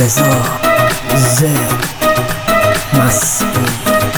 رضا زد مسعود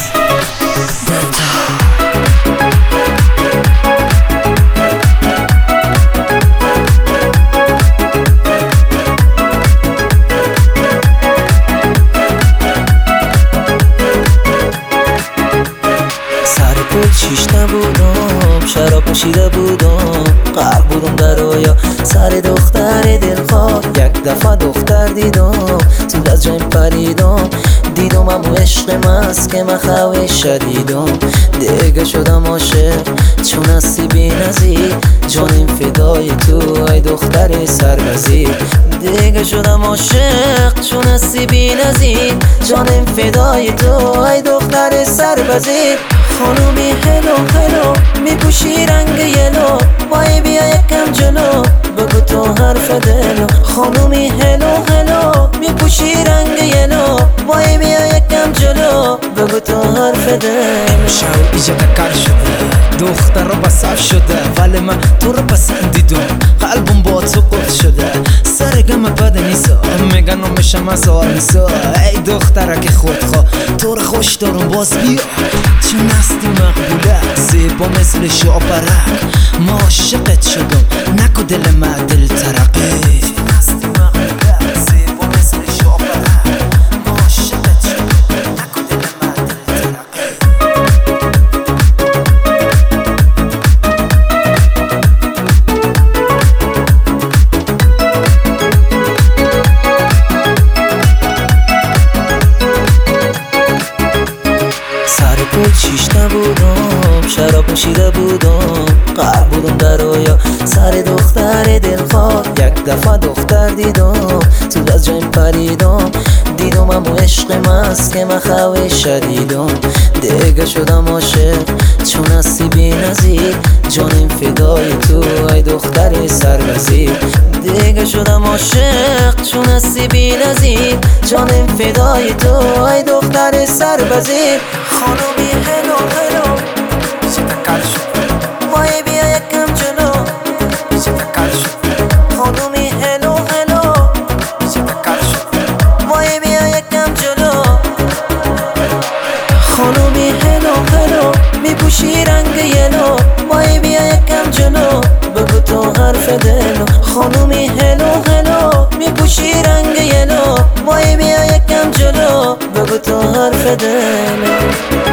شیش نبودم شراب پوشیده بودم غرق بودم در رویا سر دختر دلخواه یک دفعه دختر دیدم تو از جایم پریدم دیدم امو عشق مست که من خواه شدیدم دیگه شدم عاشق چون هستی بی نظیر جانم فدای تو ای دختر سربزیر دیگه شدم عاشق چون هستی بی نظیر جانم فدای تو ای دختر سربزیر خانومی هلو هلو میپوشی رنگ یلو وای بیا یکم جلو بگو تو حرف دلو خانومی هلو هلو میپوشی رنگ یلو وای بیا یکم جلو بگو تو حرف دلو شو ایجا کار شده دختر رو بساف شده ولی من تو رو پسندیدم قلبم با تو قرد شده سرگم بد نیسا میگن میشم از آرمیسا ای دختره که خودخواه تو رو خوش دارم باز بیا چون هستی مقبوله زیبا مثل شاپرک ما عاشقت شدم نکو دل من دل ترقه شیش نبودم شراب پوشیده بودم غرق بودم در رویا سر دختر دلخواه یک دفعه دختر دیدم تو از جایم پریدم دیدم امو عشق مست که من خواه شدیدم دیگه شدم عاشق چون هستی بی نظیر جانم فدای تو ای دختر سربزیر دیگه شدم عاشق چون هستی بی نظیر جانم فدای تو ای دختر سربزیر خانومی هلو هلو کار شده وای بیا یکم جلو کار شده خانومی هلو هلو کار شده وای بیا یکم جلو خانومی هلو هلو میپوشی رنگ یلو وای بیا یکم جلو بگو تو حرف دلو خانومی هلو هلو میپوشی رنگ یلو وای بیا یکم جلو بگو تو حرف دلو